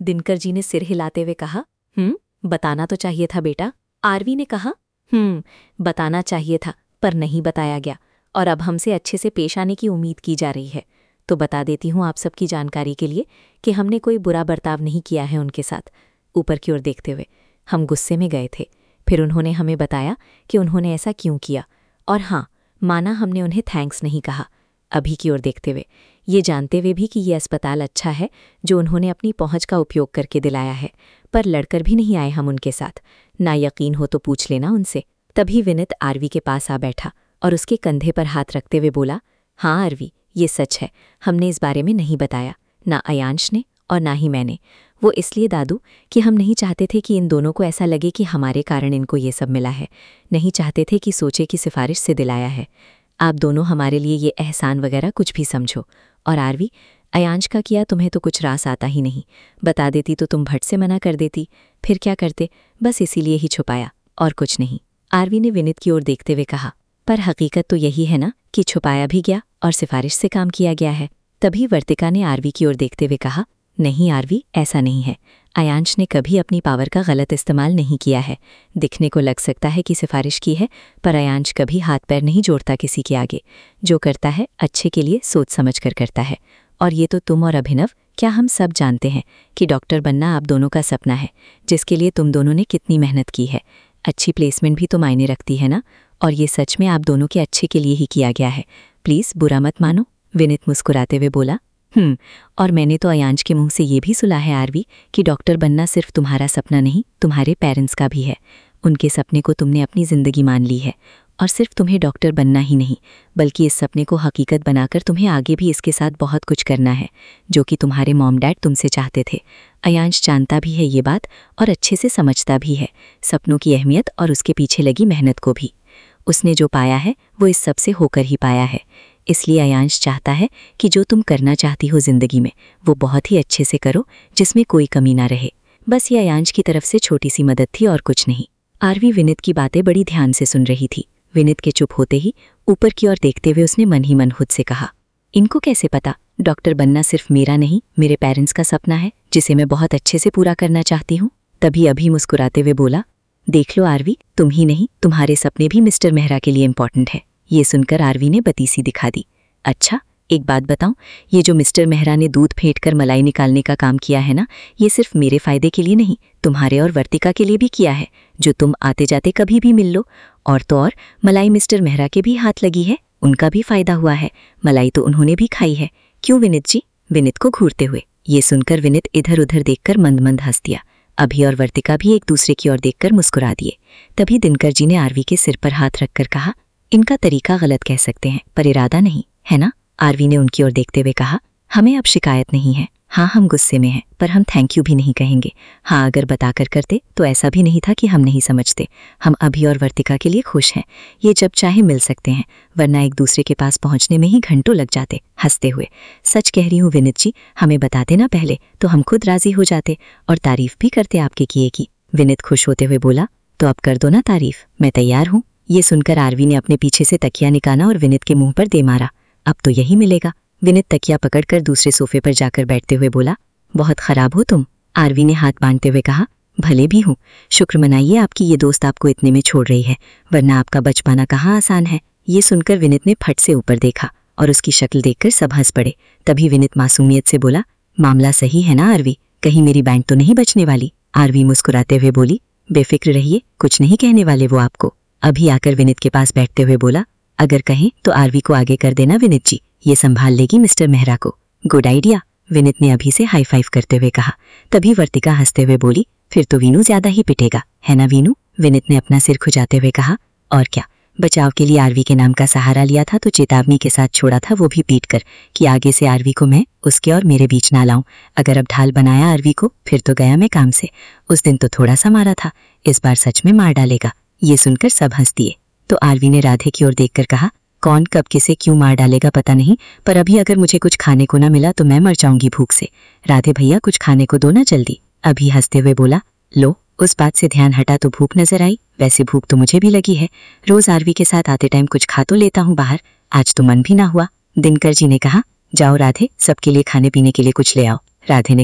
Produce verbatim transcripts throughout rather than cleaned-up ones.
दिनकर जी ने सिर हिलाते हुए कहा। हम्म बताना तो चाहिए था बेटा। आरवी ने कहा। हम्म बताना चाहिए था, पर नहीं बताया गया, और अब हमसे अच्छे से पेश आने की उम्मीद की जा रही है। तो बता देती हूँ आप सबकी जानकारी के लिए कि हमने कोई बुरा बर्ताव नहीं किया है उनके साथ। ऊपर की ओर देखते हुए, हम गुस्से में गए थे, फिर उन्होंने हमें बताया कि उन्होंने ऐसा क्यों किया, और हाँ, माना हमने उन्हें थैंक्स नहीं कहा। अभी की ओर देखते हुए, ये जानते हुए भी कि ये अस्पताल अच्छा है जो उन्होंने अपनी पहुंच का उपयोग करके दिलाया है, पर लड़कर भी नहीं आए हम उनके साथ। ना यकीन हो तो पूछ लेना उनसे। तभी विनित आरवी के पास आ बैठा और उसके कंधे पर हाथ रखते हुए बोला, हाँ आरवी, ये सच है, हमने इस बारे में नहीं बताया, ना अयांश ने और ना ही मैंने। वो इसलिए दादू कि हम नहीं चाहते थे कि इन दोनों को ऐसा लगे कि हमारे कारण इनको ये सब मिला है, नहीं चाहते थे कि सोचे कि सिफारिश से दिलाया है। आप दोनों हमारे लिए ये एहसान वगैरह कुछ भी समझो। और आरवी, अयांश का किया तुम्हें तो कुछ रास आता ही नहीं, बता देती तो तुम भट से मना कर देती, फिर क्या करते, बस इसीलिए ही छुपाया, और कुछ नहीं। आरवी ने विनित की ओर देखते हुए कहा, पर हकीकत तो यही है ना कि छुपाया भी गया और सिफारिश से काम किया गया है। तभी वर्तिका ने आरवी की ओर देखते हुए कहा, नहीं आरवी, ऐसा नहीं है। अयांश ने कभी अपनी पावर का गलत इस्तेमाल नहीं किया है। दिखने को लग सकता है कि सिफारिश की है, पर अयांश कभी हाथ पैर नहीं जोड़ता किसी के आगे। जो करता है अच्छे के लिए सोच समझ कर करता है। और ये तो तुम और अभिनव, क्या हम सब जानते हैं कि डॉक्टर बनना आप दोनों का सपना है, जिसके लिए तुम दोनों ने कितनी मेहनत की है। अच्छी प्लेसमेंट भी तो मायने रखती है ना, और ये सच में आप दोनों के अच्छे के लिए ही किया गया है। प्लीज़ बुरा मत मानो। विनित मुस्कुराते हुए बोला। हम्म और मैंने तो अयांश के मुंह से ये भी सुना है आरवी कि डॉक्टर बनना सिर्फ तुम्हारा सपना नहीं, तुम्हारे पेरेंट्स का भी है। उनके सपने को तुमने अपनी ज़िंदगी मान ली है, और सिर्फ तुम्हें डॉक्टर बनना ही नहीं, बल्कि इस सपने को हकीकत बनाकर तुम्हें आगे भी इसके साथ बहुत कुछ करना है, जो कि तुम्हारे मॉम डैड तुमसे चाहते थे। अयांश जानता भी है ये बात, और अच्छे से समझता भी है सपनों की अहमियत और उसके पीछे लगी मेहनत को भी। उसने जो पाया है वो इस सब से होकर ही पाया है। इसलिए अयांश चाहता है कि जो तुम करना चाहती हो ज़िंदगी में, वो बहुत ही अच्छे से करो, जिसमें कोई कमी ना रहे। बस ये अयांश की तरफ से छोटी सी मदद थी और कुछ नहीं। आरवी विनित की बातें बड़ी ध्यान से सुन रही थी। विनित के चुप होते ही ऊपर की ओर देखते हुए उसने मन ही मन खुद से कहा, इनको कैसे पता डॉक्टर बनना सिर्फ मेरा नहीं, मेरे पेरेंट्स का सपना है, जिसे मैं बहुत अच्छे से पूरा करना चाहती हूँ। तभी अभी मुस्कुराते हुए बोला, देख लो आरवी, तुम ही नहीं, तुम्हारे सपने भी मिस्टर मेहरा के लिए इम्पॉर्टेंट है। ये सुनकर आरवी ने बतीसी दिखा दी। अच्छा, एक बात बताऊं, ये जो मिस्टर मेहरा ने दूध फेंट कर मलाई निकालने का काम किया है ना, ये सिर्फ मेरे फायदे के लिए नहीं, तुम्हारे और वर्तिका के लिए भी किया है, जो तुम आते जाते कभी भी मिल लो। और तो और मलाई मिस्टर मेहरा के भी हाथ लगी है, उनका भी फायदा हुआ है, मलाई तो उन्होंने भी खाई है। क्यों विनित जी? विनित को घूरते हुए। ये सुनकर विनित इधर उधर देखकर मंद मंद हंस दिया। अभी और वर्तिका भी एक दूसरे की ओर देखकर मुस्कुरा दिए। तभी दिनकर जी ने आरवी के सिर पर हाथ रखकर कहा, इनका तरीका गलत कह सकते हैं, पर इरादा नहीं है ना। आरवी ने उनकी ओर देखते हुए कहा, हमें अब शिकायत नहीं है। हाँ, हम गुस्से में हैं, पर हम थैंक यू भी नहीं कहेंगे। हाँ, अगर बताकर करते तो ऐसा भी नहीं था कि हम नहीं समझते। हम अभी और वर्तिका के लिए खुश हैं। ये जब चाहे मिल सकते हैं, वरना एक दूसरे के पास पहुंचने में ही घंटों लग जाते। हंसते हुए, सच कह रही हूँ विनित जी, हमें बताते ना पहले, तो हम खुद राजी हो जाते और तारीफ भी करते आपके किए की। विनित खुश होते हुए बोला, तो अब कर दो ना तारीफ, मैं तैयार हूँ। ये सुनकर आरवी ने अपने पीछे से तकिया निकाला और विनित के मुंह पर दे मारा। अब तो यही मिलेगा। विनित तकिया पकड़कर दूसरे सोफे पर जाकर बैठते हुए बोला, बहुत खराब हो तुम। आरवी ने हाथ बांधते हुए कहा, भले भी हूँ, शुक्र मनाइए आपकी ये दोस्त आपको इतने में छोड़ रही है, वरना आपका बच पाना कहाँ आसान है। ये सुनकर विनित ने फट से ऊपर देखा और उसकी शक्ल देखकर सब हंस पड़े। तभी विनित मासूमियत से बोला, मामला सही है ना आरवी, कहीं मेरी बैंड तो नहीं बचने वाली। आरवी मुस्कुराते हुए बोली, बेफिक्र रहिए, कुछ नहीं कहने वाले वो आपको। अभी आकर विनित के पास बैठते हुए बोला, अगर कहें तो आरवी को आगे कर देना विनित जी, ये संभाल लेगी मिस्टर मेहरा को। गुड आइडिया, विनित ने अभी से हाई फाइव करते हुए कहा। तभी वर्तिका हंसते हुए बोली, फिर तो वीनू ज्यादा ही पिटेगा, है ना वीनू? विनित ने अपना सिर खुजाते हुए कहा, और क्या, बचाव के लिए आरवी के नाम का सहारा लिया था तो चेतावनी के साथ छोड़ा था, वो भी पीट कर, कि आगे से आरवी को मैं उसके और मेरे बीच ना लाऊं। अगर अब ढाल बनाया आरवी को, फिर तो गया मैं काम से। उस दिन तो थोड़ा सा मारा था, इस बार सच में मार डालेगा। ये सुनकर सब हंस दिए। तो आरवी ने राधे की ओर देखकर कहा, कौन कब किसे क्यों मार डालेगा पता नहीं, पर अभी अगर मुझे कुछ खाने को ना मिला तो मैं मर जाऊंगी भूख से। राधे भैया, कुछ खाने को दो ना जल्दी। अभी हंसते हुए बोला, लो, उस बात से ध्यान हटा तो भूख नजर आई, वैसे भूख तो मुझे भी लगी है, रोज आरवी के साथ आते टाइम कुछ खा तो लेता हूँ बाहर, आज तो मन भी ना हुआ। दिनकर जी ने कहा, जाओ राधे, सबके लिए खाने पीने के लिए कुछ ले आओ। राधे ने कहा,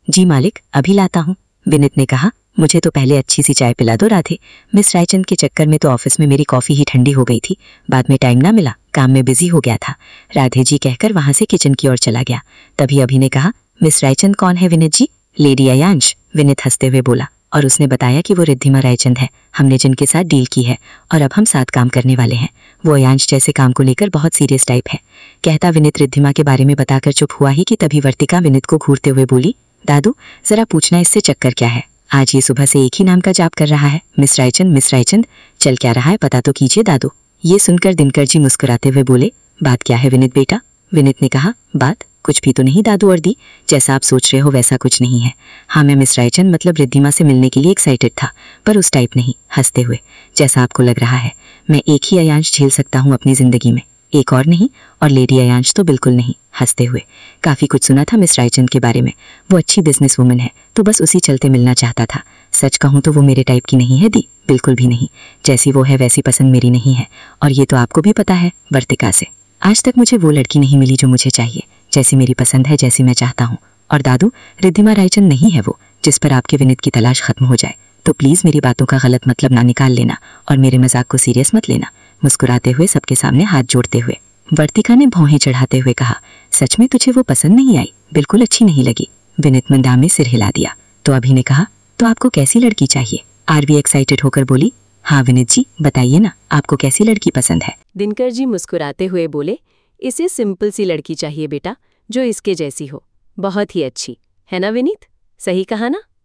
जी मालिक, अभी लाता हूँ। विनीत ने कहा, मुझे तो पहले अच्छी सी चाय पिला दो राधे। मिस रायचंद के चक्कर में तो ऑफिस में मेरी कॉफी ही ठंडी हो गई थी। बाद में टाइम ना मिला, काम में बिजी हो गया था। राधे जी कहकर वहां से किचन की ओर चला गया। तभी अभी ने कहा, मिस रायचंद कौन है विनीत जी? लेडी अयांश, विनीत हंसते हुए बोला, और उसने बताया कि वो रिद्धिमा रायचंद है, हमने जिनके साथ डील की है और अब हम साथ काम करने वाले हैं। वो अयांश जैसे काम को लेकर बहुत सीरियस टाइप है। कहता विनीत रिद्धिमा के बारे में बताकर चुप हुआ ही कि तभी वर्तिका विनीत को घूरते हुए बोली, दादू जरा पूछना इससे चक्कर क्या है? आज ये सुबह से एक ही नाम का जाप कर रहा है, मिस रायचंद मिस रायचंद। चल क्या रहा है पता तो कीजिए दादू। ये सुनकर दिनकर जी मुस्कुराते हुए बोले, बात क्या है विनीत बेटा? विनीत ने कहा, बात कुछ भी तो नहीं दादू और दी, जैसा आप सोच रहे हो वैसा कुछ नहीं है। हाँ मैं मिस रायचंद मतलब रिद्धिमा से मिलने के लिए एक्साइटेड था, पर उस टाइप नहीं, हंसते हुए। जैसा आपको लग रहा है, मैं एक ही अयांश झेल सकता हूँ अपनी जिंदगी में, एक और नहीं, और लेडी अयांश तो बिल्कुल नहीं, हंसते हुए। काफी कुछ सुना था मिस रायचंद के बारे में, वो अच्छी बिजनेस वुमन है, तो बस उसी चलते मिलना चाहता था। सच कहूँ तो वो मेरे टाइप की नहीं है दी, बिल्कुल भी नहीं। जैसी वो है वैसी पसंद मेरी नहीं है, और ये तो आपको भी पता है वर्तिका से। आज तक मुझे वो लड़की नहीं मिली जो मुझे चाहिए, जैसी मेरी पसंद है, जैसी मैं चाहता हूँ। और दादू रिद्धिमा रायचंद नहीं है वो जिस पर आपके विनीत की तलाश खत्म हो जाए। तो प्लीज मेरी बातों का गलत मतलब ना निकाल लेना और मेरे मजाक को सीरियस मत लेना। मुस्कुराते हुए सबके सामने हाथ जोड़ते हुए वर्तिका ने भौहें चढ़ाते हुए कहा, सच में तुझे वो पसंद नहीं आई? बिल्कुल अच्छी नहीं लगी? विनीत मंदाम में सिर हिला दिया। तो अभी ने कहा, तो आपको कैसी लड़की चाहिए? आरवी एक्साइटेड होकर बोली, हाँ विनीत जी बताइए ना, आपको कैसी लड़की पसंद है? दिनकर जी मुस्कुराते हुए बोले, इसे सिंपल सी लड़की चाहिए बेटा, जो इसके जैसी हो, बहुत ही अच्छी है ना विनीत? सही कहा ना?